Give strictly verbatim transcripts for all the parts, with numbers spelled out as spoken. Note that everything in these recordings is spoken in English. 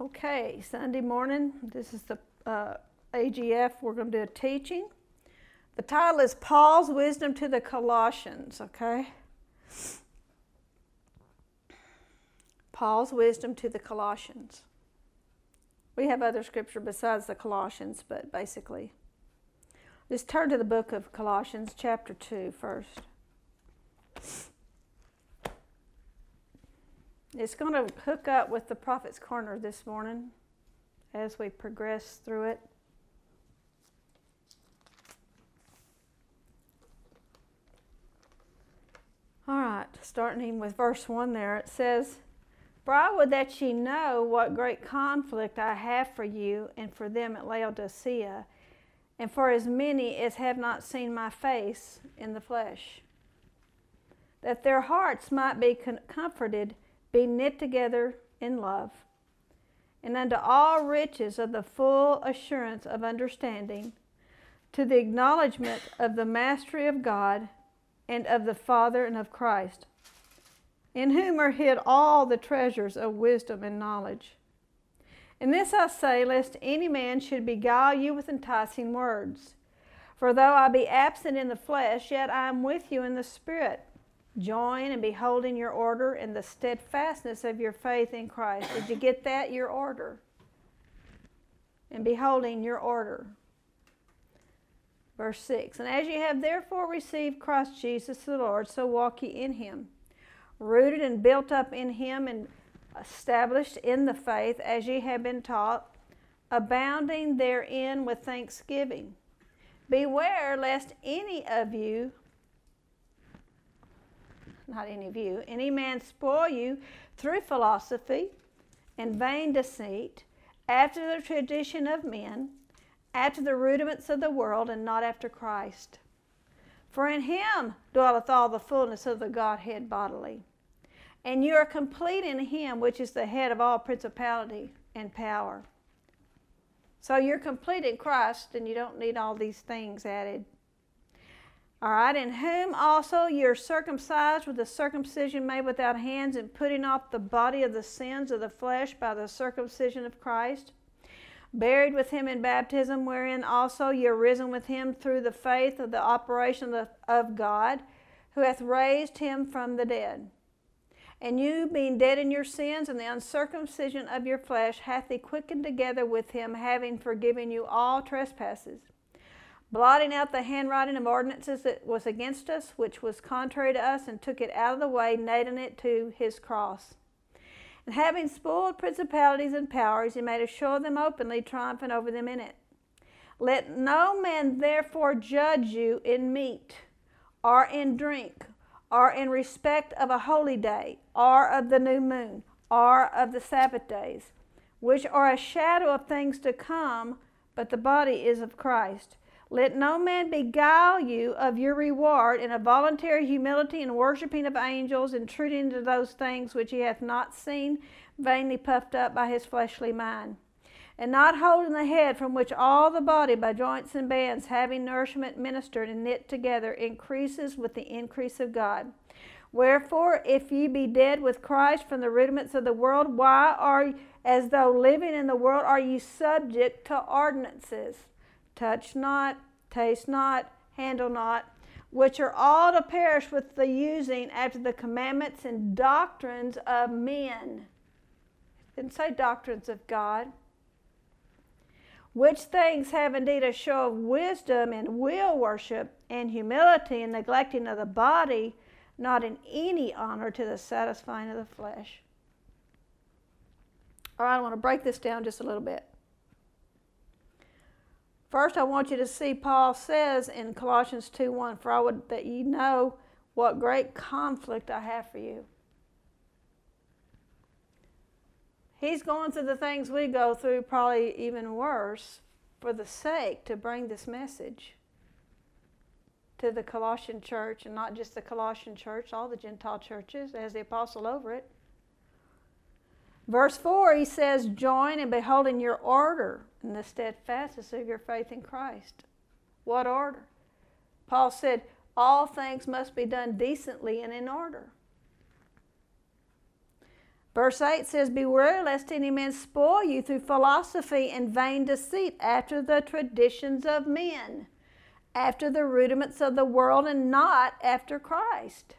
Okay, Sunday morning, this is the uh, A G F. We're going to do a teaching. The title is Paul's Wisdom to the Colossians, okay? Paul's Wisdom to the Colossians. We have other scripture besides the Colossians, but basically. Let's turn to the book of Colossians, chapter two first. It's going to hook up with the Prophet's Corner this morning as we progress through it. All right, starting with verse one there, it says, "For I would that ye know what great conflict I have for you and for them at Laodicea, and for as many as have not seen my face in the flesh, that their hearts might be comforted, be knit together in love, and unto all riches of the full assurance of understanding, to the acknowledgement of the mastery of God and of the Father and of Christ, in whom are hid all the treasures of wisdom and knowledge. And this I say, lest any man should beguile you with enticing words. For though I be absent in the flesh, yet I am with you in the Spirit, join and beholding your order and the steadfastness of your faith in Christ." Did you get that? Your order. And beholding your order. Verse six, "And as ye have therefore received Christ Jesus the Lord, so walk ye in him, rooted and built up in him, and established in the faith as ye have been taught, abounding therein with thanksgiving. Beware lest any of you, not any of you, any man spoil you through philosophy and vain deceit, after the tradition of men, after the rudiments of the world, and not after Christ. For in him dwelleth all the fullness of the Godhead bodily. And you are complete in him, which is the head of all principality and power." So you're complete in Christ, and you don't need all these things added. All right, "In whom also you're circumcised with a circumcision made without hands, and putting off the body of the sins of the flesh by the circumcision of Christ, buried with him in baptism, wherein also you're risen with him through the faith of the operation of, the, of God, who hath raised him from the dead. And you, being dead in your sins and the uncircumcision of your flesh, hath he quickened together with him, having forgiven you all trespasses, blotting out the handwriting of ordinances that was against us, which was contrary to us, and took it out of the way, nailing it to his cross. And having spoiled principalities and powers, he made a show of them openly, triumphing over them in it. Let no man therefore judge you in meat, or in drink, or in respect of a holy day, or of the new moon, or of the Sabbath days, which are a shadow of things to come, but the body is of Christ. Let no man beguile you of your reward in a voluntary humility and worshipping of angels, intruding into those things which he hath not seen, vainly puffed up by his fleshly mind. And not holding the head, from which all the body by joints and bands, having nourishment ministered and knit together, increases with the increase of God. Wherefore, if ye be dead with Christ from the rudiments of the world, why are, as though living in the world, are ye subject to ordinances? Touch not, taste not, handle not, which are all to perish with the using after the commandments and doctrines of men." It didn't say doctrines of God. "Which things have indeed a show of wisdom and will worship and humility, and neglecting of the body, not in any honor to the satisfying of the flesh." All right, I want to break this down just a little bit. First, I want you to see Paul says in Colossians two one, "For I would that ye know what great conflict I have for you." He's going through the things we go through, probably even worse, for the sake to bring this message to the Colossian church, and not just the Colossian church, all the Gentile churches, as the apostle over it. Verse four, he says, "Join in beholding your order in the steadfastness of your faith in Christ." What order? Paul said, all things must be done decently and in order. Verse eight says, beware lest any man spoil you through philosophy and vain deceit after the traditions of men, after the rudiments of the world, and not after Christ.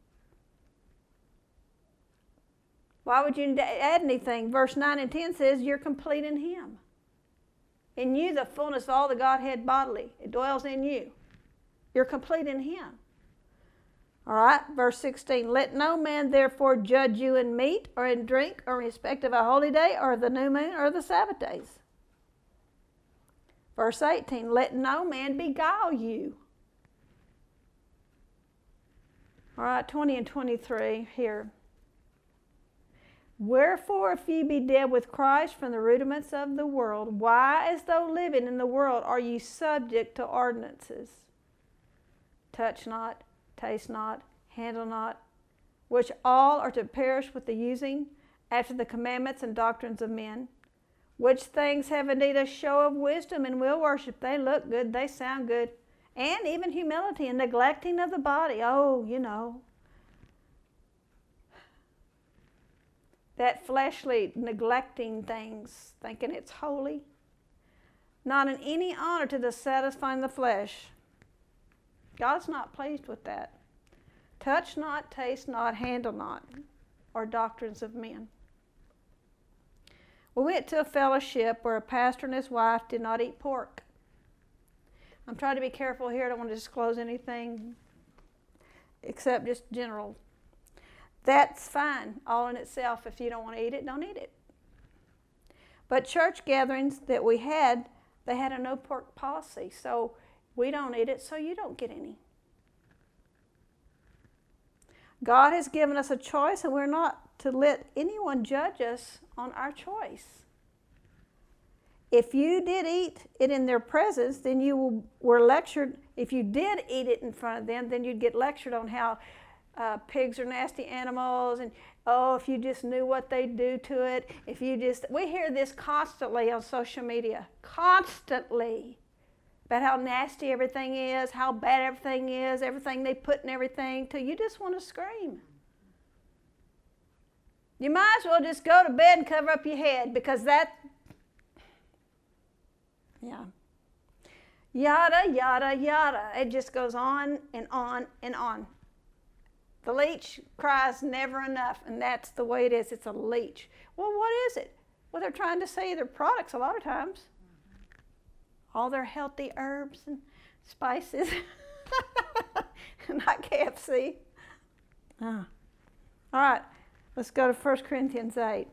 Why would you add anything? Verse nine and ten says, you're complete in him. In you, the fullness of all the Godhead bodily. It dwells in you. You're complete in him. All right, verse sixteen, let no man therefore judge you in meat or in drink or in respect of a holy day or the new moon or the Sabbath days. Verse eighteen, let no man beguile you. All right, twenty and twenty-three here. Wherefore, if ye be dead with Christ from the rudiments of the world, why, as though living in the world, are ye subject to ordinances? Touch not, taste not, handle not, which all are to perish with the using, after the commandments and doctrines of men, which things have indeed a show of wisdom and will worship. They look good, they sound good, and even humility and neglecting of the body. Oh, you know, that fleshly neglecting things, thinking it's holy, not in any honor to the satisfying the flesh. God's not pleased with that. Touch not, taste not, handle not, or doctrines of men. We went to a fellowship where a pastor and his wife did not eat pork. I'm trying to be careful here. I don't want to disclose anything except just general. That's fine, all in itself. If you don't want to eat it, don't eat it. But church gatherings that we had, they had a no pork policy. So we don't eat it, so you don't get any. God has given us a choice, and we're not to let anyone judge us on our choice. If you did eat it in their presence, then you were lectured. If you did eat it in front of them, then you'd get lectured on how uh, pigs are nasty animals, and oh, if you just knew what they do to it. If you just, we hear this constantly on social media, constantly, about how nasty everything is, how bad everything is, everything they put in everything, till you just want to scream. You might as well just go to bed and cover up your head, because that, yeah, yada, yada, yada. It just goes on and on and on. The leech cries never enough, and that's the way it is. It's a leech. Well, what is it? Well, they're trying to say their products a lot of times. All their healthy herbs and spices. Not K F C. Ah. All right, let's go to First Corinthians eight.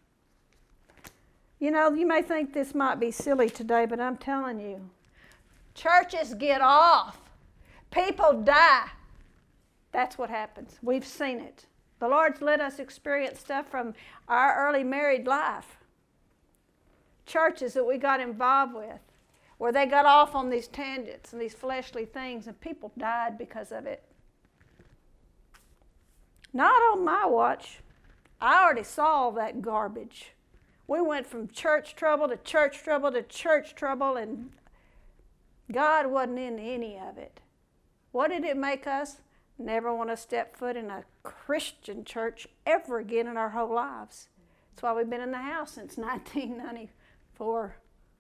You know, you may think this might be silly today, but I'm telling you, churches get off. People die. That's what happens. We've seen it. The Lord's let us experience stuff from our early married life. Churches that we got involved with, where they got off on these tangents and these fleshly things, and people died because of it. Not on my watch. I already saw that garbage. We went from church trouble to church trouble to church trouble, and God wasn't in any of it. What did it make us? Never want to step foot in a Christian church ever again in our whole lives. That's why we've been in the house since nineteen ninety-four.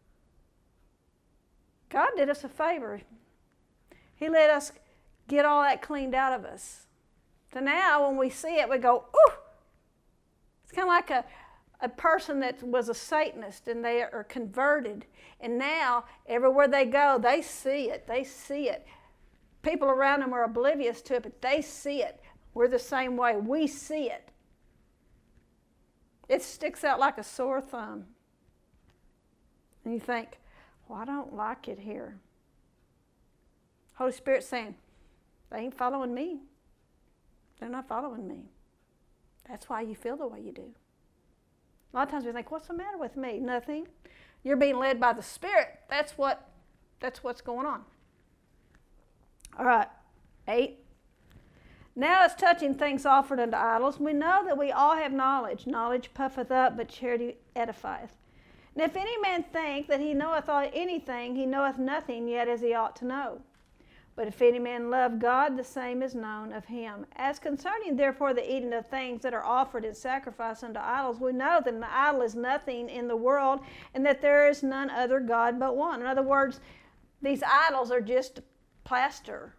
God did us a favor. He let us get all that cleaned out of us. So now when we see it, we go, ooh! It's kind of like a, a person that was a Satanist and they are converted. And now everywhere they go, they see it. They see it. People around them are oblivious to it, but they see it. We're the same way. We see it. It sticks out like a sore thumb. And you think, well, I don't like it here. Holy Spirit's saying, they ain't following me. They're not following me. That's why you feel the way you do. A lot of times we think, what's the matter with me? Nothing. You're being led by the Spirit. That's what, that's what's going on. All right, eight. Now as touching things offered unto idols, we know that we all have knowledge. Knowledge puffeth up, but charity edifieth. And if any man think that he knoweth anything, he knoweth nothing yet as he ought to know. But if any man love God, the same is known of him. As concerning therefore the eating of things that are offered in sacrifice unto idols, we know that an idol is nothing in the world, and that there is none other God but one. In other words, these idols are just plaster.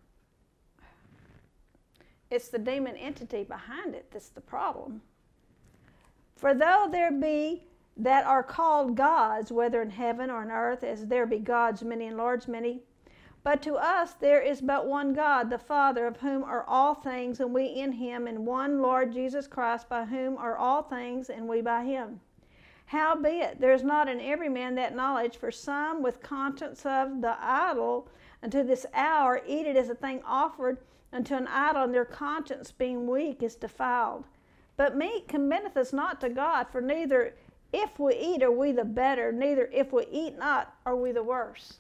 It's the demon entity behind it that's the problem. For though there be that are called gods, whether in heaven or on earth, as there be gods many and lords many, but to us there is but one God, the Father, of whom are all things, and we in him, and one Lord Jesus Christ, by whom are all things, and we by him. Howbeit, there is not in every man that knowledge, for some with conscience of the idol unto this hour eat it as a thing offered unto an idol, and their conscience being weak is defiled. But meat commendeth us not to God, for neither if we eat are we the better, neither if we eat not are we the worse.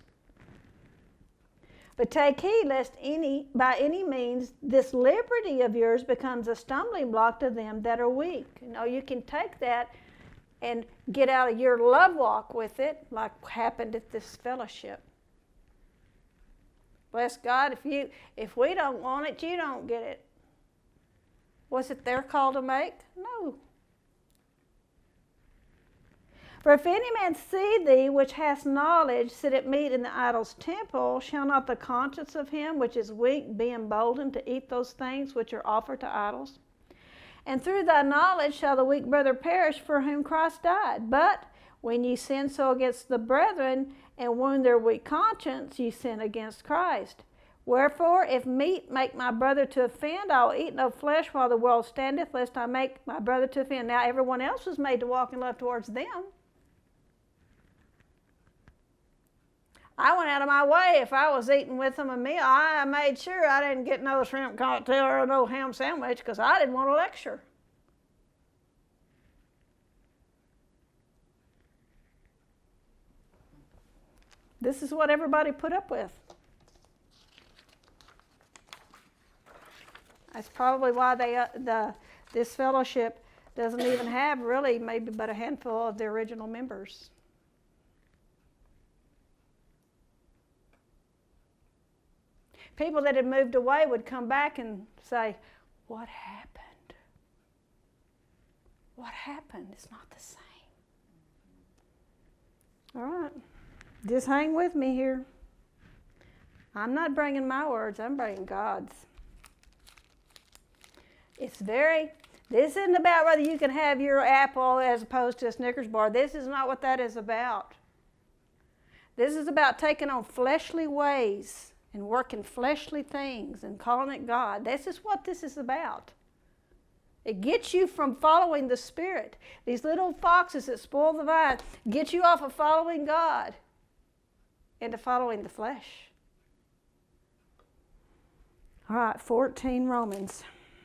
But take heed lest any by any means this liberty of yours becomes a stumbling block to them that are weak. You know, you can take that and get out of your love walk with it, like happened at this fellowship. Bless God, if you if we don't want it, you don't get it. Was it their call to make? No. For if any man see thee, which hast knowledge, sit at meat in the idol's temple, shall not the conscience of him which is weak be emboldened to eat those things which are offered to idols? And through thy knowledge shall the weak brother perish for whom Christ died. But when ye sin so against the brethren, and wound their weak conscience, ye sin against Christ. Wherefore, if meat make my brother to offend, I will eat no flesh while the world standeth, lest I make my brother to offend. Now everyone else was made to walk in love towards them. I went out of my way. If I was eating with them a meal, I made sure I didn't get no shrimp cocktail or no ham sandwich because I didn't want to lecture. This is what everybody put up with. That's probably why they uh, the this fellowship doesn't even have really maybe but a handful of the original members. People that had moved away would come back and say, what happened? What happened? It's not the same. All right. Just hang with me here. I'm not bringing my words. I'm bringing God's. It's very, this isn't about whether you can have your apple as opposed to a Snickers bar. This is not what that is about. This is about taking on fleshly ways and working fleshly things and calling it God. This is what this is about. It gets you from following the Spirit. These little foxes that spoil the vine get you off of following God into following the flesh. All right, fourteen Romans.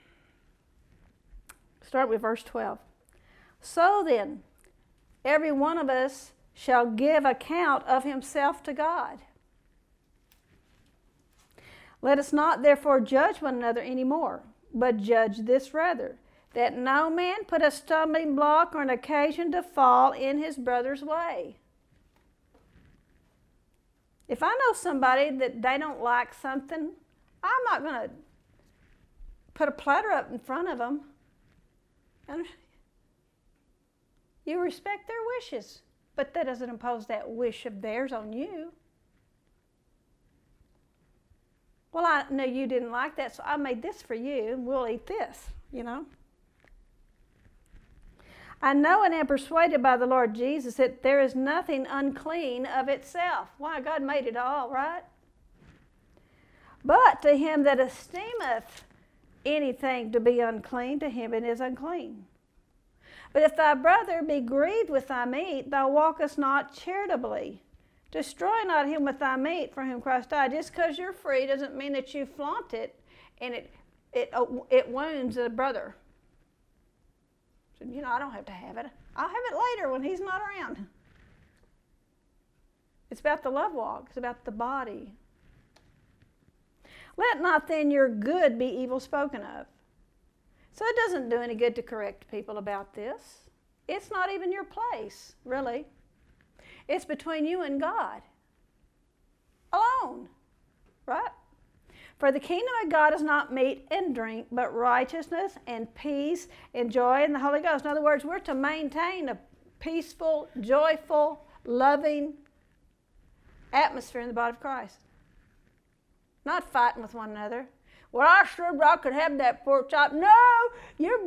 Start with verse twelve. So then, every one of us shall give account of himself to God. Let us not therefore judge one another any more, but judge this rather, that no man put a stumbling block or an occasion to fall in his brother's way. If I know somebody that they don't like something, I'm not going to put a platter up in front of them. And you respect their wishes, but that doesn't impose that wish of theirs on you. Well, I know you didn't like that, so I made this for you, and we'll eat this, you know. I know and am persuaded by the Lord Jesus that there is nothing unclean of itself. Why? God made it all, right? But to him that esteemeth anything to be unclean, to him it is unclean. But if thy brother be grieved with thy meat, thou walkest not charitably. Destroy not him with thy meat for whom Christ died. Just because you're free doesn't mean that you flaunt it and it it it wounds a brother. So, you know, I don't have to have it. I'll have it later when he's not around. It's about the love walk. It's about the body. Let not then your good be evil spoken of. So it doesn't do any good to correct people about this. It's not even your place, really. It's between you and God. Alone. Right? For the kingdom of God is not meat and drink, but righteousness and peace and joy in the Holy Ghost. In other words, we're to maintain a peaceful, joyful, loving atmosphere in the body of Christ. Not fighting with one another. Well, I sure I could have that pork chop. No, you're...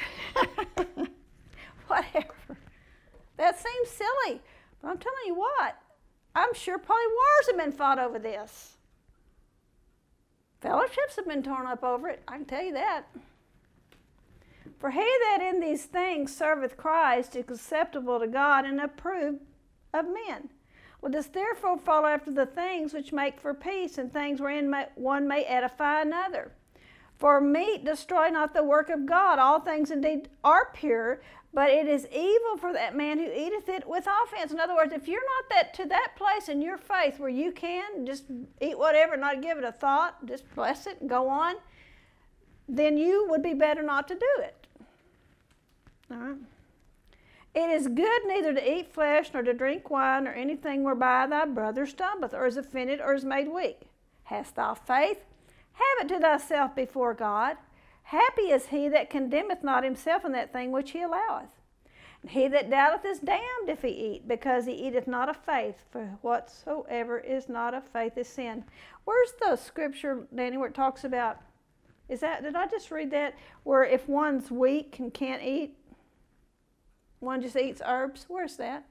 Whatever. That seems silly. But I'm telling you what, I'm sure probably wars have been fought over this. Fellowships have been torn up over it, I can tell you that. For he that in these things serveth Christ is acceptable to God and approved of men. Let us therefore follow after the things which make for peace, and things wherein one may edify another. For meat destroy not the work of God. All things indeed are pure, but it is evil for that man who eateth it with offense. In other words, if you're not that to that place in your faith where you can just eat whatever, not give it a thought, just bless it and go on, then you would be better not to do it. All right. It is good neither to eat flesh, nor to drink wine, or anything whereby thy brother stumbleth, or is offended, or is made weak. Hast thou faith? Have it to thyself before God. Happy is he that condemneth not himself in that thing which he alloweth. And he that doubteth is damned if he eat, because he eateth not of faith, for whatsoever is not of faith is sin. Where's the scripture, Danny, where it talks about, is that, did I just read that? Where if one's weak and can't eat, one just eats herbs? Where's that?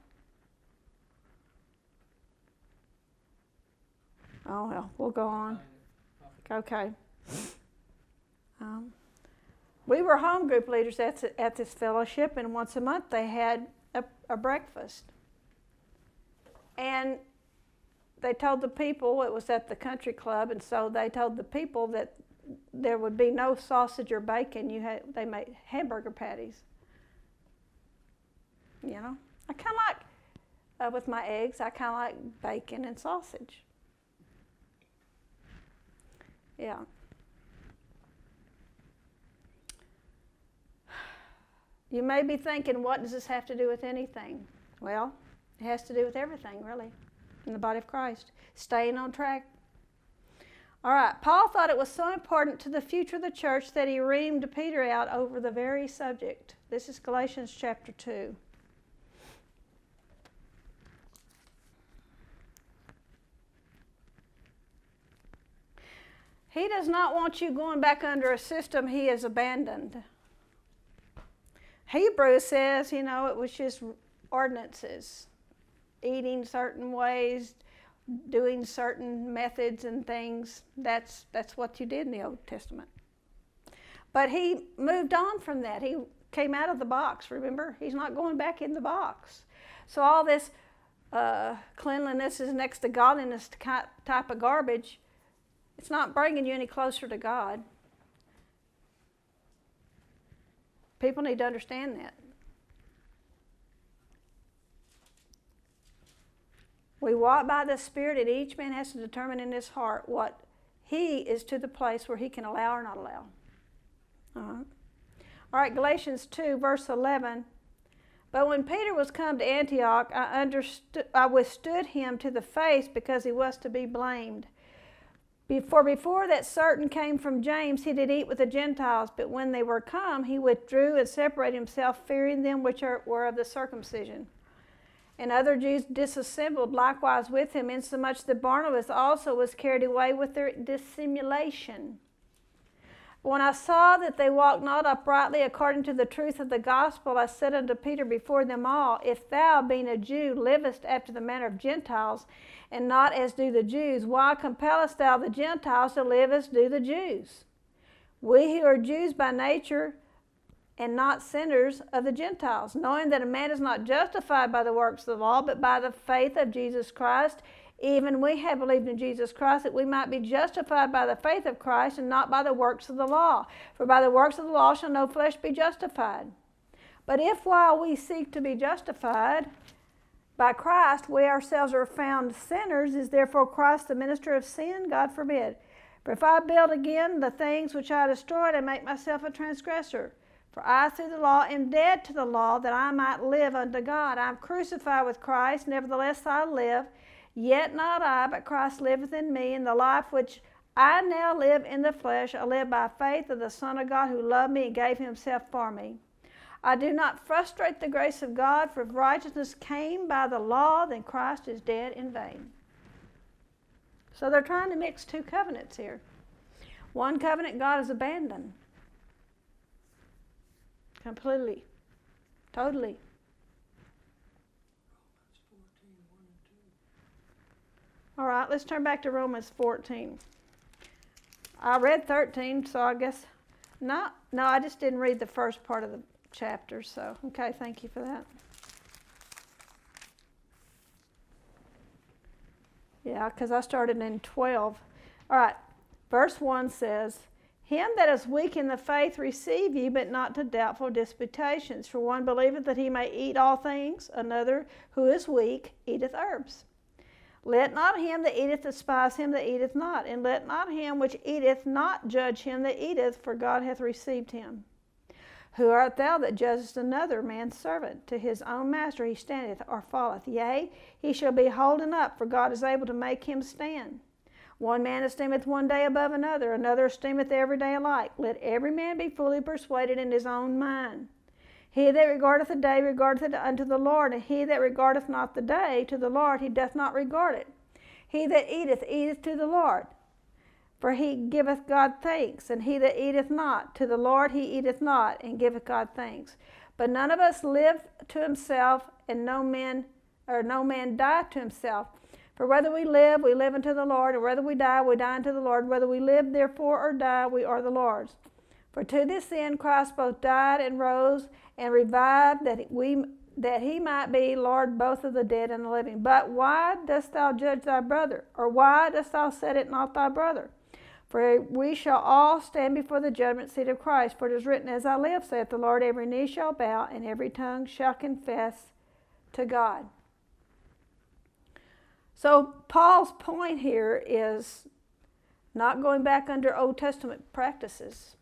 Oh, well, we'll go on. Okay. Um, we were home group leaders at, at this fellowship, and once a month they had a, a breakfast. And they told the people, it was at the country club, and so they told the people that there would be no sausage or bacon. You had, they made hamburger patties. You know, I kind of like, uh, with my eggs, I kind of like bacon and sausage. Yeah. You may be thinking, what does this have to do with anything? Well, it has to do with everything, really, in the body of Christ. Staying on track. All right, Paul thought it was so important to the future of the church that he reamed Peter out over the very subject. This is Galatians chapter two. He does not want you going back under a system he has abandoned. Hebrews says, you know, it was just ordinances, eating certain ways, doing certain methods and things. That's, that's what you did in the Old Testament. But he moved on from that. He came out of the box, remember? He's not going back in the box. So all this uh, cleanliness is next to godliness type of garbage. It's not bringing you any closer to God. People need to understand that. We walk by the Spirit, and each man has to determine in his heart what he is to the place where he can allow or not allow. All right, All right Galatians two, verse eleven. But when Peter was come to Antioch, I, understood, I withstood him to the face because he was to be blamed. For before that certain came from James, he did eat with the Gentiles, but when they were come, he withdrew and separated himself, fearing them which are, were of the circumcision. And other Jews disassembled likewise with him, insomuch that Barnabas also was carried away with their dissimulation. When I saw that they walked not uprightly according to the truth of the gospel, I said unto Peter before them all, If thou, being a Jew, livest after the manner of Gentiles, and not as do the Jews, why compellest thou the Gentiles to live as do the Jews? We who are Jews by nature, and not sinners of the Gentiles, knowing that a man is not justified by the works of the law, but by the faith of Jesus Christ. Even we have believed in Jesus Christ, that we might be justified by the faith of Christ, and not by the works of the law. For by the works of the law shall no flesh be justified. But if while we seek to be justified by Christ, we ourselves are found sinners, is therefore Christ the minister of sin? God forbid. For if I build again the things which I destroyed, I make myself a transgressor. For I through the law am dead to the law, that I might live unto God. I am crucified with Christ, nevertheless I live. Yet not I, but Christ liveth in me, and the life which I now live in the flesh. I live by faith of the Son of God who loved me and gave himself for me. I do not frustrate the grace of God, for if righteousness came by the law, then Christ is dead in vain. So they're trying to mix two covenants here. One covenant God has abandoned. Completely. Totally. All right, let's turn back to Romans fourteen. I read thirteen, so I guess, no, no, I just didn't read the first part of the chapter, so, okay, thank you for that. Yeah, because I started in twelve. All right, verse one says, Him that is weak in the faith receive ye, but not to doubtful disputations. For one believeth that he may eat all things, another who is weak eateth herbs. Let not him that eateth despise him that eateth not, and let not him which eateth not judge him that eateth, for God hath received him. Who art thou that judgest another man's servant? To his own master he standeth or falleth. Yea, he shall be holden up, for God is able to make him stand. One man esteemeth one day above another, another esteemeth every day alike. Let every man be fully persuaded in his own mind. He that regardeth the day regardeth it unto the Lord, and he that regardeth not the day to the Lord, he doth not regard it. He that eateth, eateth to the Lord, for he giveth God thanks. And he that eateth not, to the Lord he eateth not, and giveth God thanks. But none of us live to himself, and no man, or no man die to himself. For whether we live, we live unto the Lord, and whether we die, we die unto the Lord. Whether we live, therefore, or die, we are the Lord's. For to this end Christ both died and rose and revived, that we that he might be Lord both of the dead and the living. But why dost thou judge thy brother? Or why dost thou set it not thy brother? For we shall all stand before the judgment seat of Christ. For it is written, As I live, saith the Lord, every knee shall bow, and every tongue shall confess to God. So Paul's point here is not going back under Old Testament practices.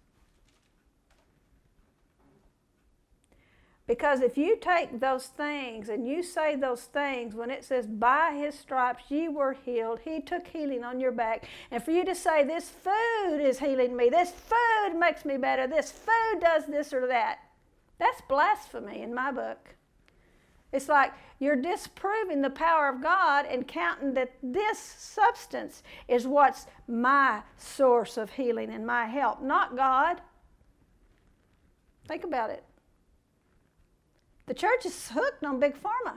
Because if you take those things and you say those things when it says, by his stripes ye were healed, he took healing on your back, and for you to say, this food is healing me, this food makes me better, this food does this or that, that's blasphemy in my book. It's like you're disproving the power of God and counting that this substance is what's my source of healing and my help, not God. Think about it. The church is hooked on Big Pharma.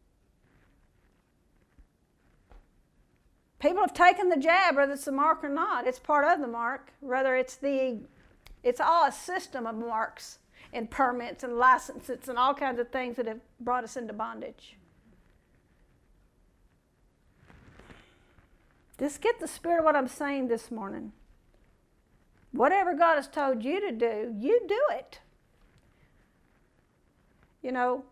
People have taken the jab, whether it's the mark or not. It's part of the mark. Whether it's the, it's all a system of marks and permits and licenses and all kinds of things that have brought us into bondage. Just get the spirit of what I'm saying this morning. Whatever God has told you to do, you do it. You know,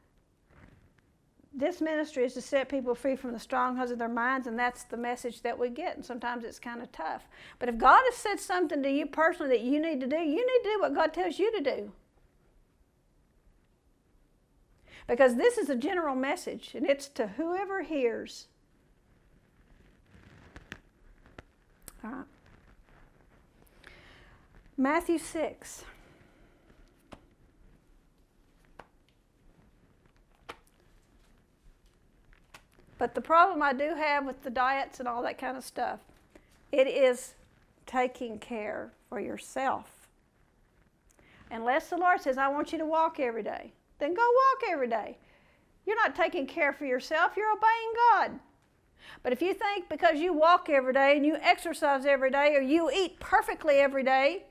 this ministry is to set people free from the strongholds of their minds, and that's the message that we get, and sometimes it's kind of tough. But if God has said something to you personally that you need to do, you need to do what God tells you to do. Because this is a general message, and it's to whoever hears. All right. Matthew six. But the problem I do have with the diets and all that kind of stuff, it is taking care for yourself. Unless the Lord says, I want you to walk every day, then go walk every day. You're not taking care for yourself, you're obeying God. But if you think because you walk every day and you exercise every day or you eat perfectly every day,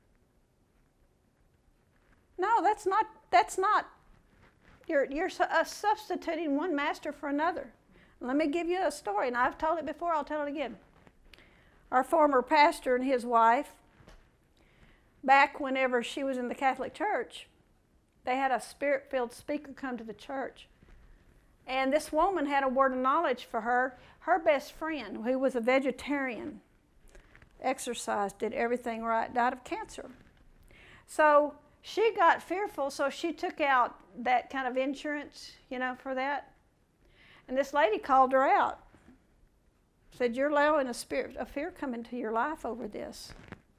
no, that's not, that's not, you're, you're uh, substituting one master for another. Let me give you a story, and I've told it before, I'll tell it again. Our former pastor and his wife, back whenever she was in the Catholic Church, they had a spirit-filled speaker come to the church. And this woman had a word of knowledge for her. Her best friend, who was a vegetarian, exercised, did everything right, died of cancer. So she got fearful, so she took out that kind of insurance, you know, for that. And this lady called her out. Said, you're allowing a spirit of fear come into your life over this.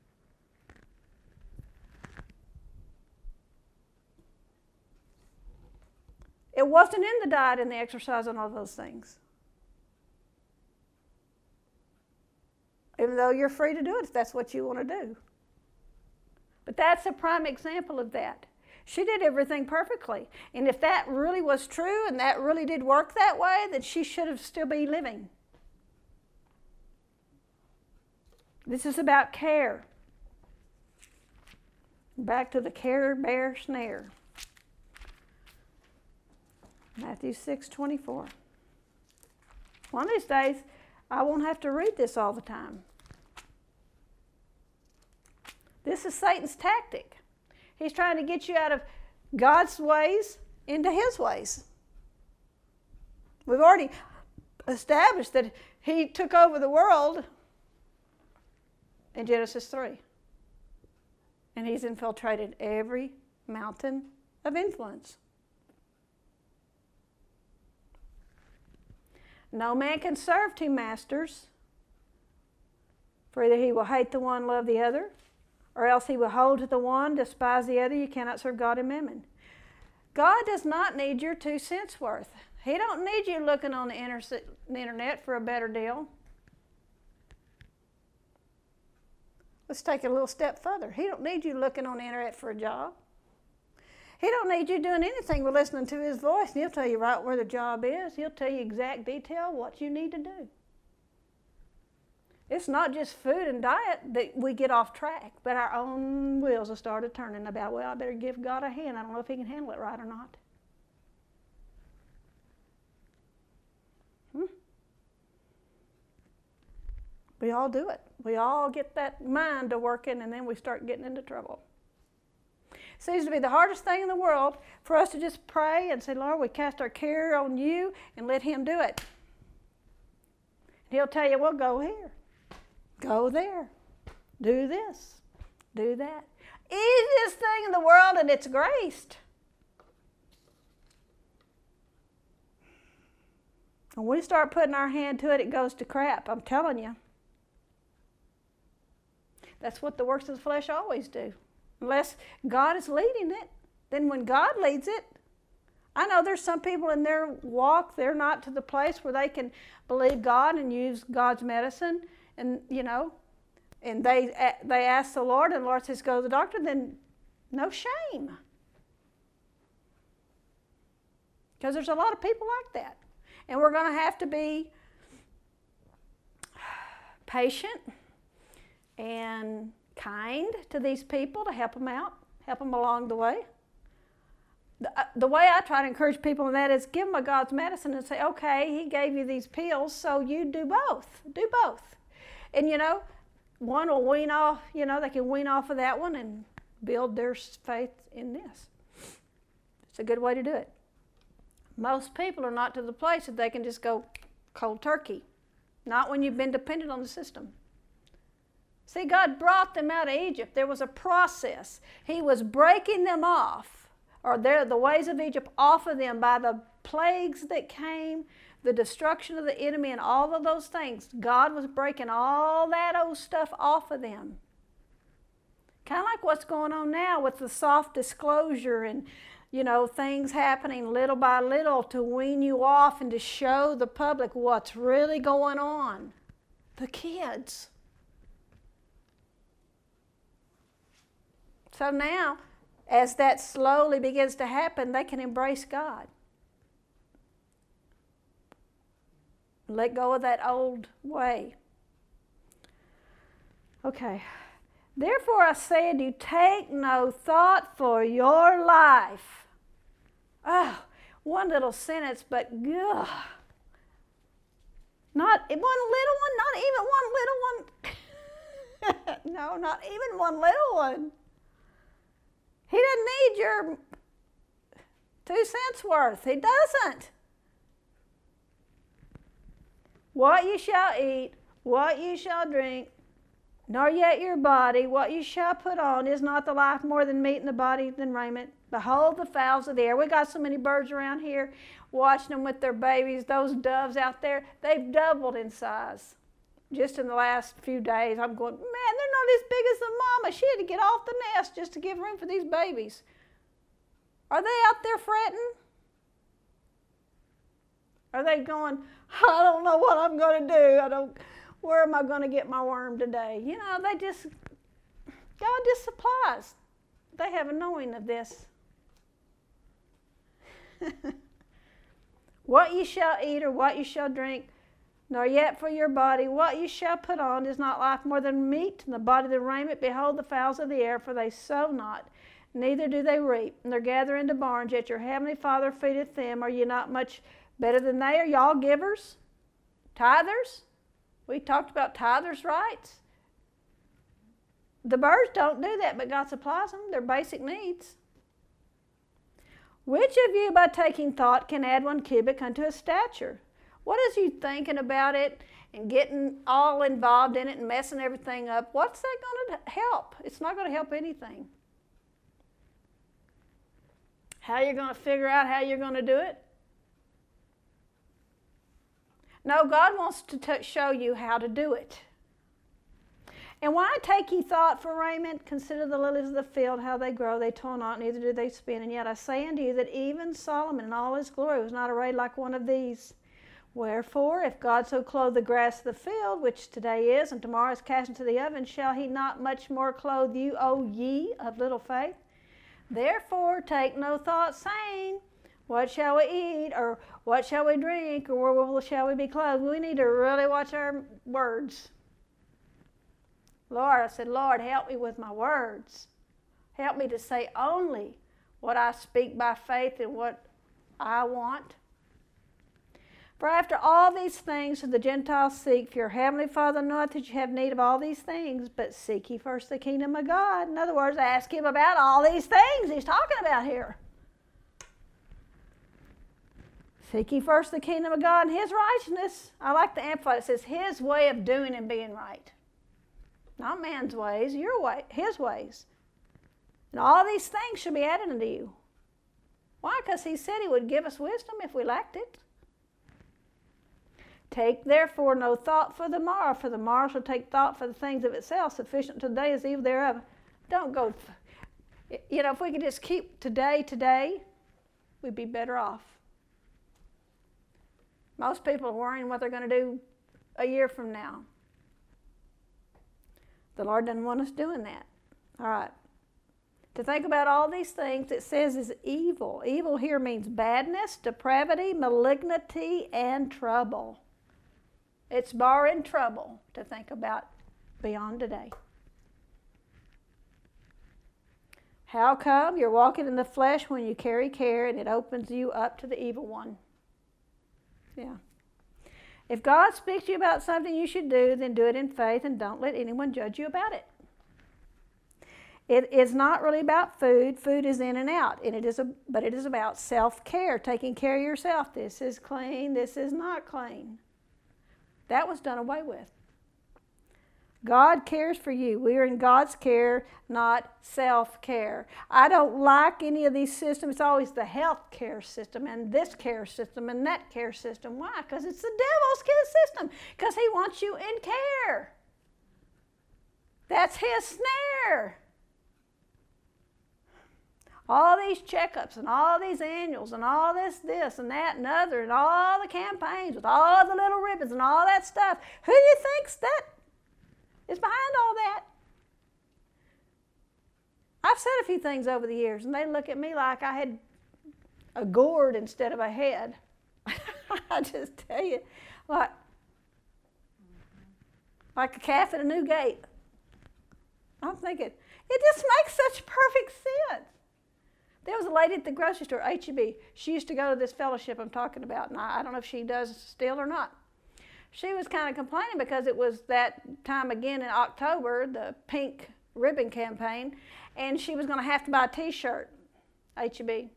It wasn't in the diet and the exercise and all those things. Even though you're free to do it if that's what you want to do. But that's a prime example of that. She did everything perfectly. And if that really was true and that really did work that way, then she should have still be living. This is about care. Back to the care bear snare. Matthew six twenty-four. One of these days, I won't have to read this all the time. This is Satan's tactic. He's trying to get you out of God's ways into his ways. We've already established that he took over the world in Genesis three. And he's infiltrated every mountain of influence. No man can serve two masters, for either he will hate the one, love the other, or else he will hold to the one, despise the other. You cannot serve God and mammon. God does not need your two cents worth. He don't need you looking on the internet for a better deal. Let's take it a little step further. He don't need you looking on the internet for a job. He don't need you doing anything but listening to his voice, and he'll tell you right where the job is. He'll tell you exact detail what you need to do. It's not just food and diet that we get off track, but our own wheels have started turning about, well, I better give God a hand. I don't know if he can handle it right or not. Hmm? We all do it. We all get that mind to working, and then we start getting into trouble. Seems to be the hardest thing in the world for us to just pray and say, Lord, we cast our care on you and let him do it. And he'll tell you, well, go here, go there, do this, do that. Easiest thing in the world, and it's graced. When we start putting our hand to it, it goes to crap, I'm telling you. That's what the works of the flesh always do. Unless God is leading it, then when God leads it, I know there's some people in their walk, they're not to the place where they can believe God and use God's medicine, and you know, and they they ask the Lord, and the Lord says, go to the doctor, then no shame. Because there's a lot of people like that. And we're going to have to be patient and kind to these people to help them out, help them along the way. The, uh, the way I try to encourage people in that is give them a God's medicine and say, okay, he gave you these pills, so you do both. Do both. And, you know, one will wean off, you know, they can wean off of that one and build their faith in this. It's a good way to do it. Most people are not to the place that they can just go cold turkey. Not when you've been dependent on the system. See, God brought them out of Egypt. There was a process. He was breaking them off, or the ways of Egypt off of them by the plagues that came, the destruction of the enemy, and all of those things. God was breaking all that old stuff off of them. Kind of like what's going on now with the soft disclosure and, you know, things happening little by little to wean you off and to show the public what's really going on. The kids. So now, as that slowly begins to happen, they can embrace God. Let go of that old way. Okay. Therefore I say to you, take no thought for your life. Oh, one little sentence, but ugh. Not one little one, not even one little one. No, not even one little one. He doesn't need your two cents worth. He doesn't. What you shall eat, what you shall drink, nor yet your body, what you shall put on, is not the life more than meat, and the body than raiment. Behold the fowls of the air. We got so many birds around here, watching them with their babies. Those doves out there, they've doubled in size. just in the last few days, I'm going, man, they're not as big as the mama. She had to get off the nest just to give room for these babies. Are they out there fretting? Are they going, I don't know what I'm going to do. I don't, where am I going to get my worm today? You know, they just, God just supplies. They have a knowing of this. What you shall eat or what you shall drink, nor yet for your body what you shall put on, is not life more than meat, and the body than raiment. Behold the fowls of the air, for they sow not, neither do they reap, nor gather into barns, yet your heavenly Father feedeth them. Are ye not much better than they? Are y'all givers? Tithers? We talked about tithers' rights. The birds don't do that, but God supplies them, their basic needs. Which of you, by taking thought, can add one cubit unto his stature? What is you thinking about it and getting all involved in it and messing everything up? What's that going to help? It's not going to help anything. How you're going to figure out how you're going to do it? No, God wants to t- show you how to do it. And why take ye thought for raiment? Consider the lilies of the field, how they grow. They toil not, neither do they spin. And yet I say unto you that even Solomon in all his glory was not arrayed like one of these. Wherefore, if God so clothe the grass of the field, which today is, and tomorrow is cast into the oven, shall he not much more clothe you, O ye of little faith? Therefore take no thought, saying, what shall we eat, or what shall we drink, or wherewithal shall we be clothed? We need to really watch our words. Lord, I said, Lord, help me with my words. Help me to say only what I speak by faith and what I want. For after all these things do the Gentiles seek, for your heavenly Father knoweth that you have need of all these things, but seek ye first the kingdom of God. In other words, ask him about all these things he's talking about here. Seek ye first the kingdom of God and his righteousness. I like the Amplified. It says his way of doing and being right. Not man's ways, your way, his ways. And all these things shall be added unto you. Why? Because he said he would give us wisdom if we lacked it. Take therefore no thought for the morrow, for the morrow shall take thought for the things of itself. Sufficient today is evil thereof. Don't go, you know, if we could just keep today, today, we'd be better off. Most people are worrying what they're going to do a year from now. The Lord doesn't want us doing that. All right. To think about all these things, it says is evil. Evil here means badness, depravity, malignity, and trouble. It's borrowing trouble to think about beyond today. How come? You're walking in the flesh when you carry care, and it opens you up to the evil one. Yeah. If God speaks to you about something you should do, then do it in faith and don't let anyone judge you about it. It is not really about food. Food is in and out, and it is a, but it is about self-care, taking care of yourself. This is clean, this is not clean. That was done away with. God cares for you. We are in God's care, not self-care. I don't like any of these systems. It's always the health care system and this care system and that care system. Why? Because it's the devil's care system. Because he wants you in care. That's his snare. All these checkups and all these annuals and all this, this and that and other and all the campaigns with all the little ribbons and all that stuff. Who do you think's that is behind all that? I've said a few things over the years, and they look at me like I had a gourd instead of a head. I just tell you, like, like a calf at a new gate. I'm thinking, it just makes such perfect sense. There was a lady at the grocery store, H E B. She used to go to this fellowship I'm talking about, and I, I don't know if she does still or not. She was kind of complaining because it was that time again in October, the pink ribbon campaign, and she was going to have to buy a T-shirt, H E B.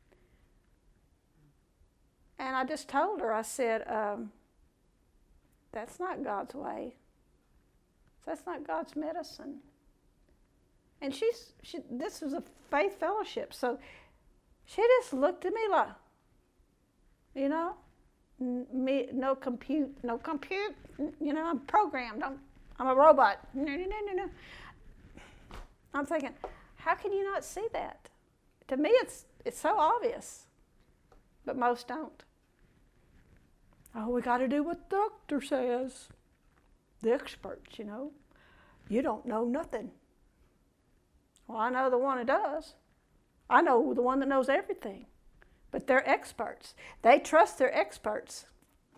And I just told her, I said, um, that's not God's way. That's not God's medicine. And she's, she, this was a faith fellowship, so she just looked at me like, you know, me, no compute, no compute. You know, I'm programmed. I'm, I'm a robot. No, no, no, no, no. I'm thinking, how can you not see that? To me, it's it's so obvious, but most don't. Oh, we got to do what the doctor says. The experts, you know. You don't know nothing. Well, I know the one that does. I know the one that knows everything. But they're experts. They trust their experts.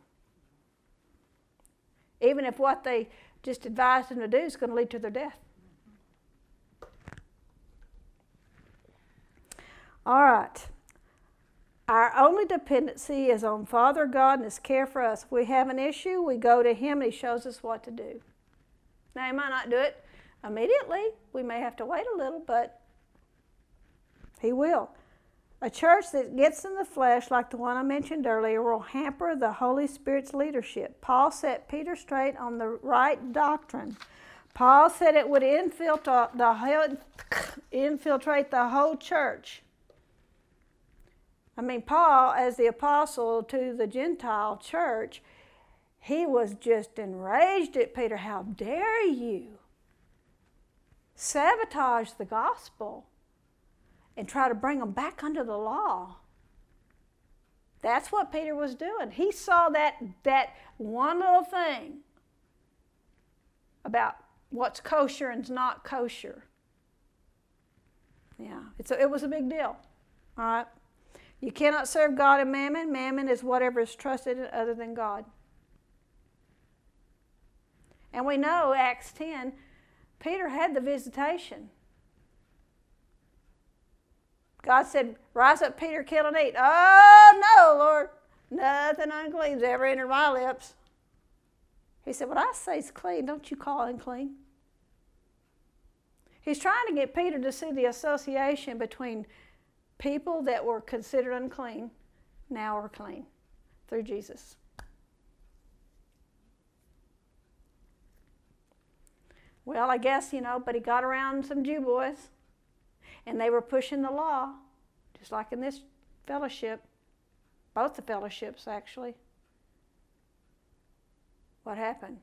Even if what they just advised them to do is going to lead to their death. All right. Our only dependency is on Father God and His care for us. If we have an issue, we go to Him and He shows us what to do. Now, He might not do it immediately. We may have to wait a little, but He will. A church that gets in the flesh, like the one I mentioned earlier, will hamper the Holy Spirit's leadership. Paul set Peter straight on the right doctrine. Paul said it would infiltrate the, infiltrate the whole church. I mean, Paul, as the apostle to the Gentile church, he was just enraged at Peter. How dare you sabotage the gospel and try to bring them back under the law? That's what Peter was doing. He saw that, that one little thing about what's kosher and's not kosher. Yeah, it's a, it was a big deal. All right. You cannot serve God and mammon. Mammon is whatever is trusted other than God. And we know, Acts ten, Peter had the visitation. God said, rise up, Peter, kill and eat. Oh, no, Lord. Nothing unclean's ever entered my lips. He said, what I say is clean. Don't you call it unclean. He's trying to get Peter to see the association between people that were considered unclean now are clean through Jesus. Well, I guess, you know, but he got around some Jew boys, and they were pushing the law, just like in this fellowship, both the fellowships actually. What happened?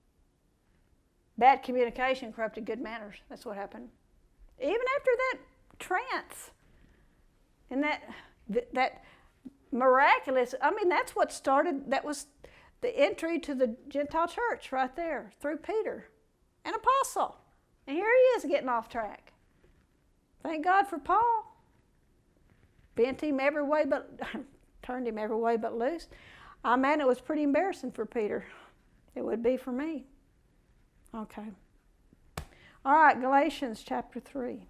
Bad communication corrupted good manners. That's what happened. Even after that trance, and that that miraculous, I mean, that's what started, that was the entry to the Gentile church right there, through Peter, an apostle. And here he is getting off track. Thank God for Paul. Bent him every way but, turned him every way but loose. I mean, it was pretty embarrassing for Peter. It would be for me. Okay. All right, Galatians chapter three.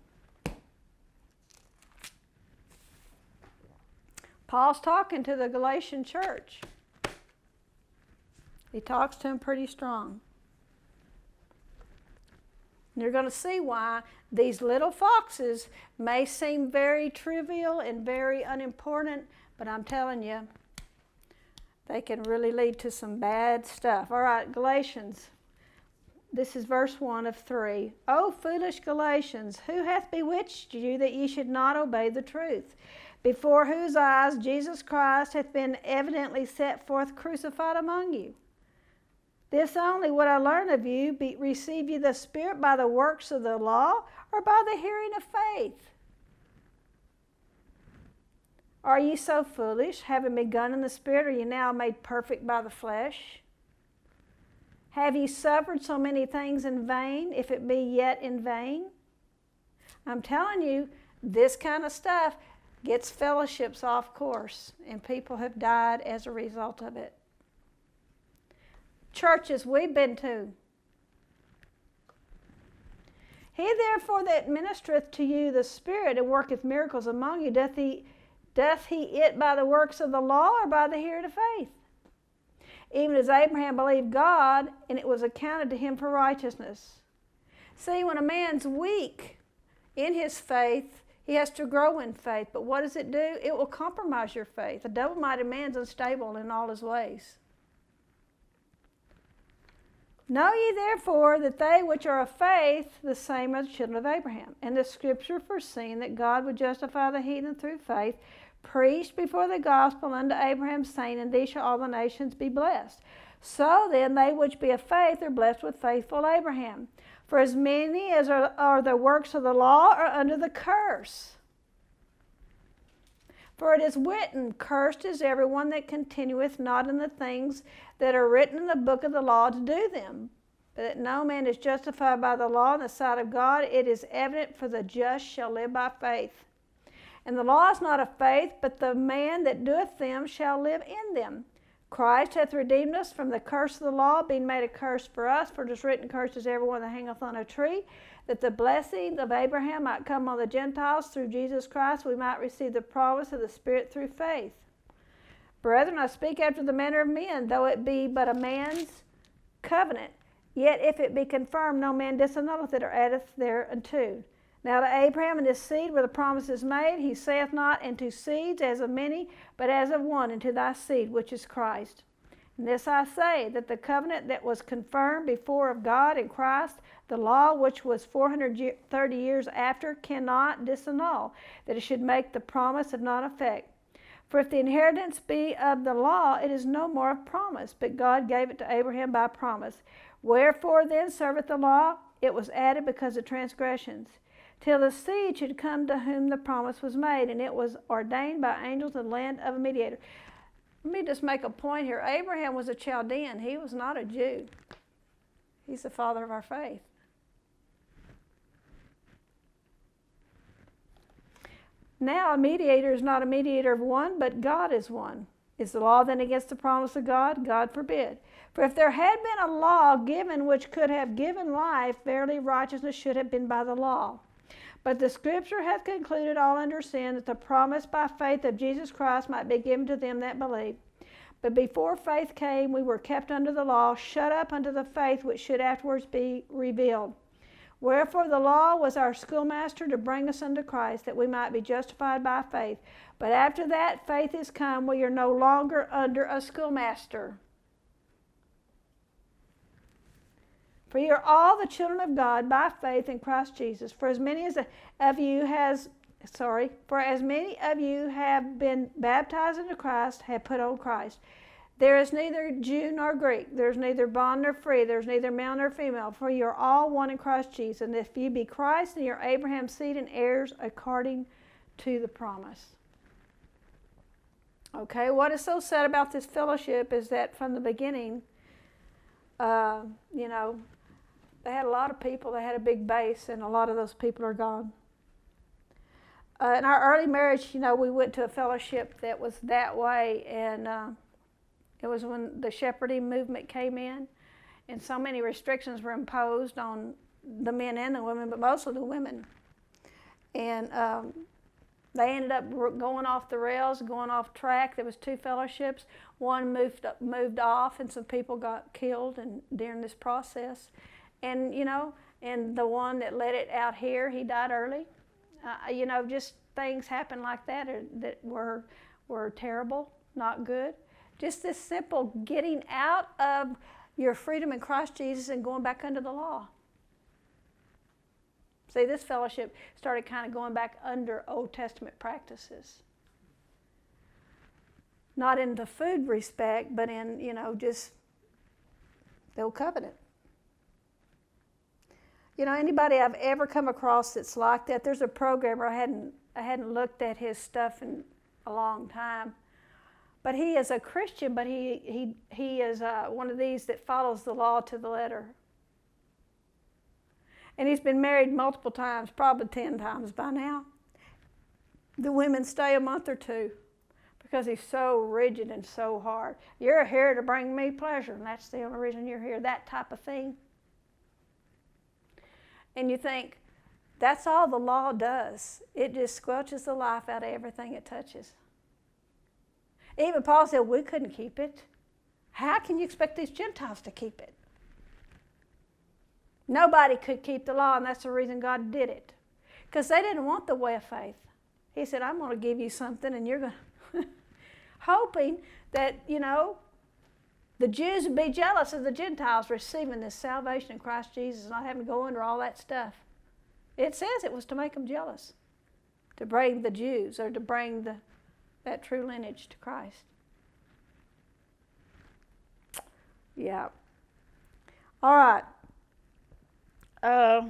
Paul's talking to the Galatian church. He talks to them pretty strong. And you're going to see why these little foxes may seem very trivial and very unimportant, but I'm telling you, they can really lead to some bad stuff. All right, Galatians. This is verse one of three. O foolish Galatians, who hath bewitched you that ye should not obey the truth? Before whose eyes Jesus Christ hath been evidently set forth crucified among you. This only would I learn of you, be, receive ye the Spirit by the works of the law, or by the hearing of faith? Are ye so foolish, having begun in the Spirit, are ye now made perfect by the flesh? Have ye suffered so many things in vain, if it be yet in vain? I'm telling you, this kind of stuff gets fellowships off course, and people have died as a result of it. Churches we've been to. He therefore that ministereth to you the Spirit and worketh miracles among you, doth he, doth he it by the works of the law or by the hearing of faith? Even as Abraham believed God, and it was accounted to him for righteousness. See, when a man's weak in his faith, he has to grow in faith. But what does it do? It will compromise your faith. A double-minded man's unstable in all his ways. Know ye therefore that they which are of faith, the same are the children of Abraham. And the Scripture foreseeing that God would justify the heathen through faith, preached before the gospel unto Abraham, saying, In thee shall all the nations be blessed. So then they which be of faith are blessed with faithful Abraham. For as many as are, are the works of the law are under the curse. For it is written, Cursed is everyone that continueth not in the things that are written in the book of the law to do them. But that no man is justified by the law in the sight of God, it is evident, for the just shall live by faith. And the law is not of faith, but the man that doeth them shall live in them. Christ hath redeemed us from the curse of the law, being made a curse for us. For it is written, Cursed is everyone that hangeth on a tree, that the blessing of Abraham might come on the Gentiles through Jesus Christ, we might receive the promise of the Spirit through faith. Brethren, I speak after the manner of men, though it be but a man's covenant. Yet if it be confirmed, no man disannulleth it or addeth thereunto. Now to Abraham and his seed were the promises made. He saith not, unto seeds as of many, but as of one, unto thy seed, which is Christ. And this I say, that the covenant that was confirmed before of God in Christ, the law which was four hundred thirty years after, cannot disannul, that it should make the promise of none effect. For if the inheritance be of the law, it is no more of promise, but God gave it to Abraham by promise. Wherefore then serveth the law? It was added because of transgressions, till the seed should come to whom the promise was made, and it was ordained by angels in the land of a mediator. Let me just make a point here. Abraham was a Chaldean. He was not a Jew. He's the father of our faith. Now a mediator is not a mediator of one, but God is one. Is the law then against the promise of God? God forbid. For if there had been a law given which could have given life, verily righteousness should have been by the law. But the Scripture hath concluded all under sin, that the promise by faith of Jesus Christ might be given to them that believe. But before faith came, we were kept under the law, shut up unto the faith which should afterwards be revealed. Wherefore the law was our schoolmaster to bring us unto Christ, that we might be justified by faith. But after that faith is come, we are no longer under a schoolmaster. For you are all the children of God by faith in Christ Jesus. For as many as of you has, sorry, for as many of you have been baptized into Christ, have put on Christ. There is neither Jew nor Greek. There is neither bond nor free. There is neither male nor female. For you are all one in Christ Jesus. And if you be Christ, then you are Abraham's seed and heirs according to the promise. Okay, what is so sad about this fellowship is that from the beginning, uh, you know, they had a lot of people, they had a big base, and a lot of those people are gone. Uh, in our early marriage, you know, we went to a fellowship that was that way, and uh, it was when the shepherding movement came in, and so many restrictions were imposed on the men and the women, but mostly the women. And um, they ended up going off the rails, going off track. There was two fellowships. One moved moved off, and some people got killed and during this process. And, you know, and the one that let it out here, he died early. Uh, you know, just things happen like that or, that were, were terrible, not good. Just this simple getting out of your freedom in Christ Jesus and going back under the law. See, this fellowship started kind of going back under Old Testament practices. Not in the food respect, but in, you know, just the old covenant. You know, anybody I've ever come across that's like that, there's a programmer, I hadn't, I hadn't looked at his stuff in a long time, but he is a Christian, but he, he, he is uh, one of these that follows the law to the letter. And he's been married multiple times, probably ten times by now. The women stay a month or two because he's so rigid and so hard. You're here to bring me pleasure, and that's the only reason you're here, that type of thing. And you think, that's all the law does. It just squelches the life out of everything it touches. Even Paul said, we couldn't keep it. How can you expect these Gentiles to keep it? Nobody could keep the law, and that's the reason God did it. Because they didn't want the way of faith. He said, I'm going to give you something, and you're going to... hoping that, you know, the Jews would be jealous of the Gentiles receiving this salvation in Christ Jesus, not having to go under all that stuff. It says it was to make them jealous, to bring the Jews or to bring the that true lineage to Christ. Yeah. All right. Uh,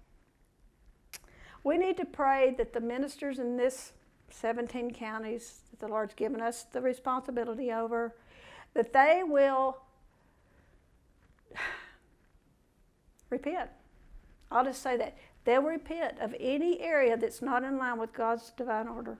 we need to pray that the ministers in this seventeen counties that the Lord's given us the responsibility over, that they will repent. I'll just say that. They'll repent of any area that's not in line with God's divine order.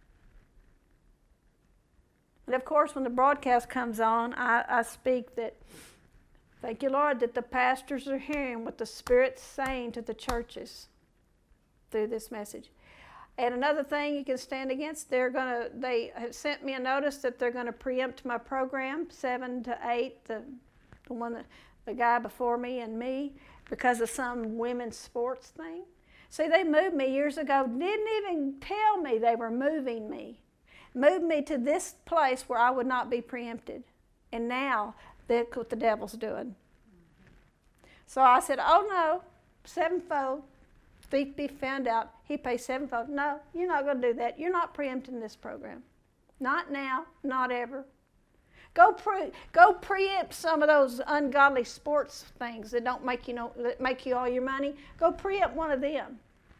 And of course, when the broadcast comes on, I, I speak that, thank you, Lord, that the pastors are hearing what the Spirit's saying to the churches through this message. And another thing you can stand against, they're gonna, they have sent me a notice that they're going to preempt my program, seven to eight, the, the one that, the guy before me and me, because of some women's sports thing. See, they moved me years ago, didn't even tell me they were moving me. Moved me to this place where I would not be preempted. And now, that's what the devil's doing. So I said, oh no, sevenfold. Thief be found out, he pays sevenfold. No, you're not going to do that. You're not preempting this program. Not now, not ever. Go pre go preempt some of those ungodly sports things that don't make you know that make you all your money. Go preempt one of them.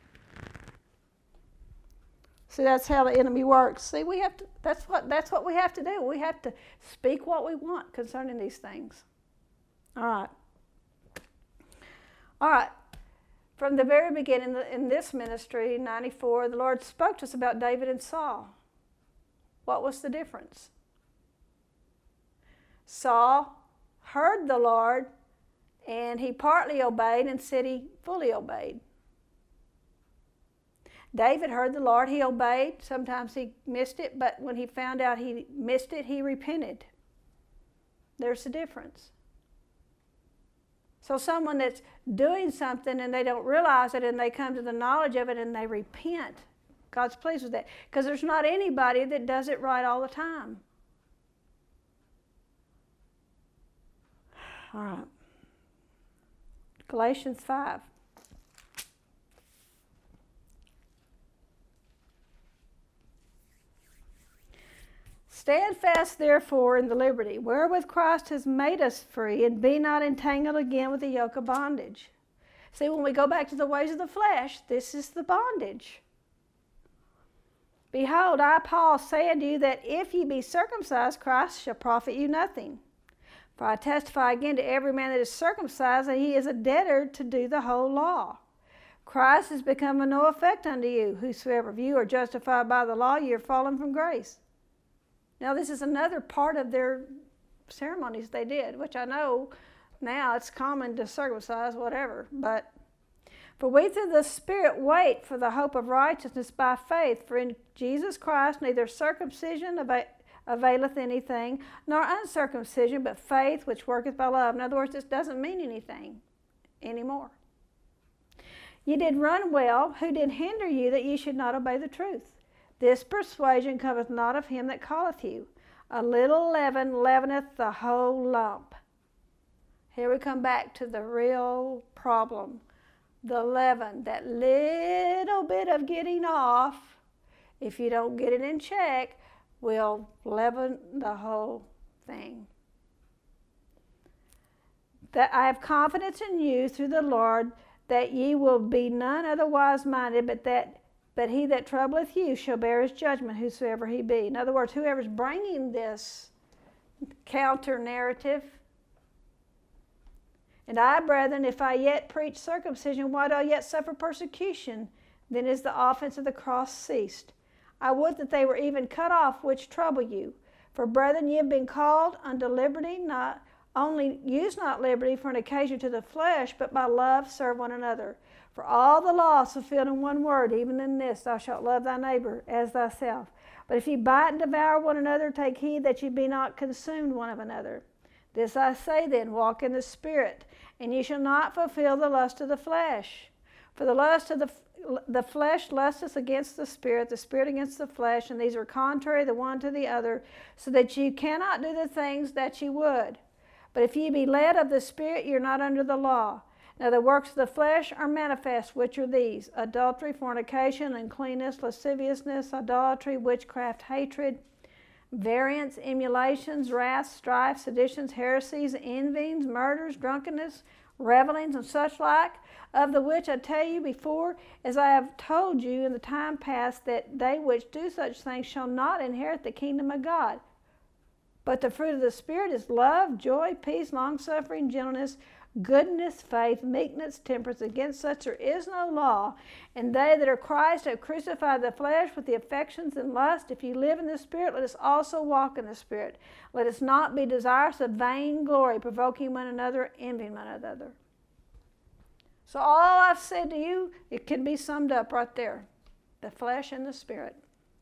See, that's how the enemy works. See, we have to. That's what that's what we have to do. We have to speak what we want concerning these things. All right. All right. From the very beginning in this ministry, ninety-four, the Lord spoke to us about David and Saul. What was the difference? Saul heard the Lord, and he partly obeyed and said he fully obeyed. David heard the Lord, he obeyed. Sometimes he missed it, but when he found out he missed it, he repented. There's the difference. So someone that's doing something and they don't realize it and they come to the knowledge of it and they repent, God's pleased with that. Because there's not anybody that does it right all the time. All right. Galatians five. Stand fast, therefore, in the liberty wherewith Christ has made us free, and be not entangled again with the yoke of bondage. See, when we go back to the ways of the flesh, this is the bondage. Behold, I, Paul, say unto you that if ye be circumcised, Christ shall profit you nothing. For I testify again to every man that is circumcised that he is a debtor to do the whole law. Christ has become of no effect unto you. Whosoever of you are justified by the law, ye are fallen from grace. Now, this is another part of their ceremonies they did, which I know now it's common to circumcise, whatever. But for we through the Spirit wait for the hope of righteousness by faith. For in Jesus Christ neither circumcision availeth anything, nor uncircumcision, but faith which worketh by love. In other words, this doesn't mean anything anymore. Ye did run well. Who did hinder you that ye should not obey the truth? This persuasion cometh not of him that calleth you. A little leaven leaveneth the whole lump. Here we come back to the real problem. The leaven, that little bit of getting off, if you don't get it in check, will leaven the whole thing. That I have confidence in you through the Lord, that ye will be none otherwise minded, but that But he that troubleth you shall bear his judgment, whosoever he be. In other words, whoever's bringing this counter-narrative. And I, brethren, if I yet preach circumcision, why do I yet suffer persecution? Then is the offense of the cross ceased. I would that they were even cut off which trouble you. For, brethren, ye have been called unto liberty, not only use not liberty for an occasion to the flesh, but by love serve one another. For all the law is fulfilled in one word, even in this, thou shalt love thy neighbor as thyself. But if ye bite and devour one another, take heed that ye be not consumed one of another. This I say then, walk in the Spirit, and ye shall not fulfill the lust of the flesh. For the lust of the, the flesh lusteth against the Spirit, the Spirit against the flesh, and these are contrary the one to the other, so that ye cannot do the things that ye would. But if ye be led of the Spirit, ye are not under the law. Now the works of the flesh are manifest, which are these: adultery, fornication, uncleanness, lasciviousness, idolatry, witchcraft, hatred, variance, emulations, wrath, strife, seditions, heresies, envyings, murders, drunkenness, revellings, and such like, of the which I tell you before, as I have told you in the time past, that they which do such things shall not inherit the kingdom of God. But the fruit of the Spirit is love, joy, peace, long-suffering, gentleness, goodness, faith, meekness, temperance. Against such there is no law. And they that are Christ have crucified the flesh with the affections and lust. If you live in the Spirit, let us also walk in the Spirit. Let us not be desirous of vain glory, provoking one another, envying one another. So all I've said to you, it can be summed up right there. The flesh and the Spirit.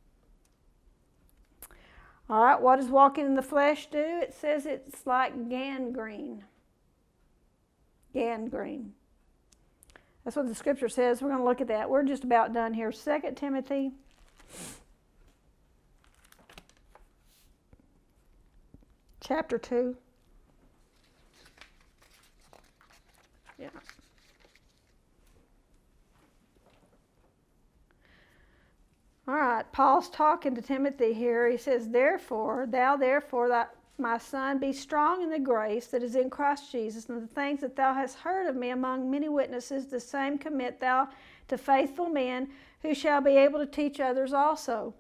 All right, what does walking in the flesh do? It says it's like gangrene. Gangrene. That's what the scripture says. We're going to look at that. We're just about done here. Second Timothy chapter two. Yeah. All right, Paul's talking to Timothy here. He says, Therefore, thou therefore, thy, my son, be strong in the grace that is in Christ Jesus, and the things that thou hast heard of me among many witnesses, the same commit thou to faithful men, who shall be able to teach others also.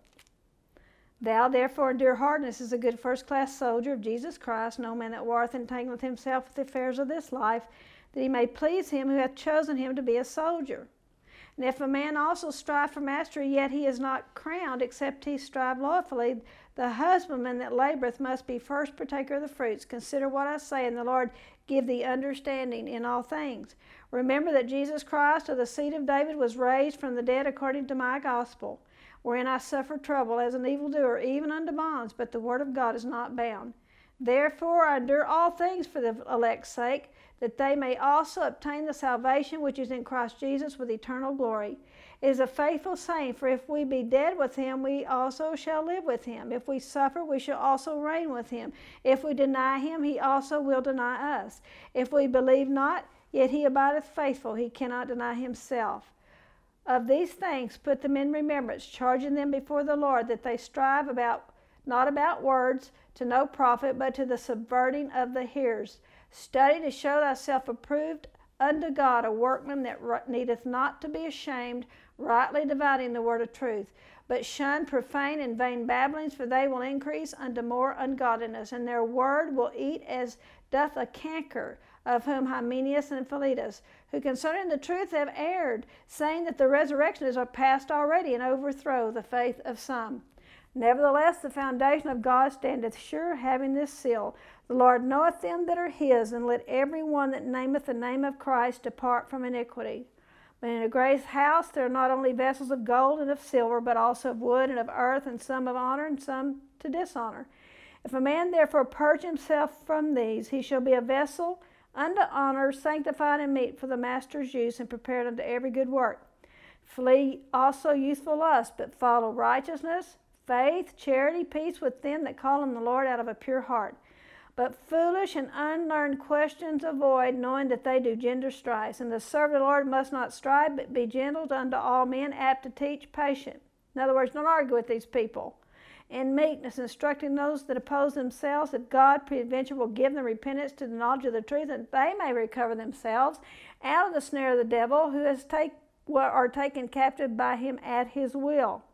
Thou therefore endure hardness as a good first-class soldier of Jesus Christ, no man that warreth entangleth himself with the affairs of this life, that he may please him who hath chosen him to be a soldier. And if a man also strive for mastery, yet he is not crowned, except he strive lawfully, the husbandman that laboureth must be first partaker of the fruits. Consider what I say, and the Lord give thee understanding in all things. Remember that Jesus Christ of the seed of David was raised from the dead according to my gospel, wherein I suffered trouble as an evildoer, even unto bonds, but the word of God is not bound. Therefore I endure all things for the elect's sake, that they may also obtain the salvation which is in Christ Jesus with eternal glory. It is a faithful saying, for if we be dead with him, we also shall live with him. If we suffer, we shall also reign with him. If we deny him, he also will deny us. If we believe not, yet he abideth faithful, he cannot deny himself. Of these things put them in remembrance, charging them before the Lord, that they strive about not about words to no profit, but to the subverting of the hearers. Study to show thyself approved unto God, a workman that needeth not to be ashamed, rightly dividing the word of truth. But shun profane and vain babblings, for they will increase unto more ungodliness, and their word will eat as doth a canker, of whom Hymenaeus and Philetus, who concerning the truth have erred, saying that the resurrection is past already, and overthrow the faith of some. Nevertheless, the foundation of God standeth sure, having this seal: The Lord knoweth them that are his, and let every one that nameth the name of Christ depart from iniquity. But in a great house there are not only vessels of gold and of silver, but also of wood and of earth, and some of honor and some to dishonor. If a man therefore purge himself from these, he shall be a vessel unto honor, sanctified and meet for the master's use, and prepared unto every good work. Flee also youthful lust, but follow righteousness, faith, charity, peace with them that call on the Lord out of a pure heart. But foolish and unlearned questions avoid, knowing that they do gender strife. And the servant of the Lord must not strive, but be gentle unto all men, apt to teach, patient. In other words, don't argue with these people. In meekness, instructing those that oppose themselves, that God peradventure will give them repentance to the knowledge of the truth, that they may recover themselves out of the snare of the devil, who has take, are taken captive by him at his will.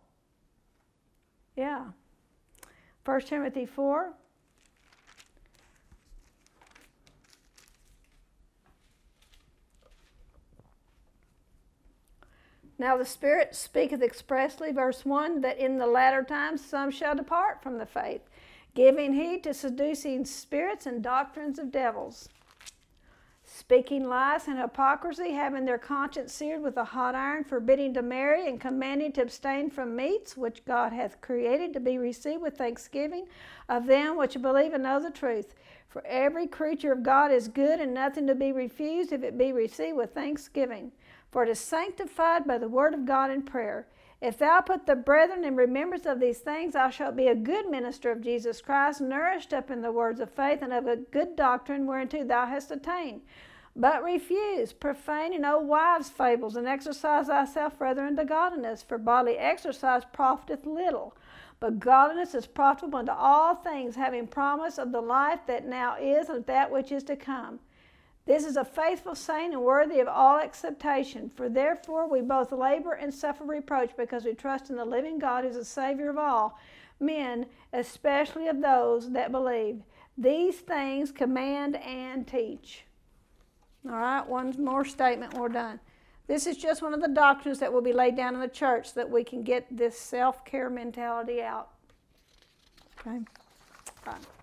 Yeah. First Timothy four. Now the Spirit speaketh expressly, verse one, that in the latter times some shall depart from the faith, giving heed to seducing spirits and doctrines of devils, speaking lies and hypocrisy, having their conscience seared with a hot iron, forbidding to marry, and commanding to abstain from meats which God hath created to be received with thanksgiving of them which believe and know the truth. For every creature of God is good, and nothing to be refused if it be received with thanksgiving. For it is sanctified by the word of God in prayer. If thou put the brethren in remembrance of these things, thou shalt be a good minister of Jesus Christ, nourished up in the words of faith and of a good doctrine whereunto thou hast attained. But refuse profane and old wives' fables, and exercise thyself rather unto godliness. For bodily exercise profiteth little, but godliness is profitable unto all things, having promise of the life that now is and that which is to come. This is a faithful saying and worthy of all acceptation. For therefore we both labor and suffer reproach, because we trust in the living God, who is the Savior of all men, especially of those that believe. These things command and teach. All right, one more statement, we're done. This is just one of the doctrines that will be laid down in the church so that we can get this self-care mentality out. Okay? All right.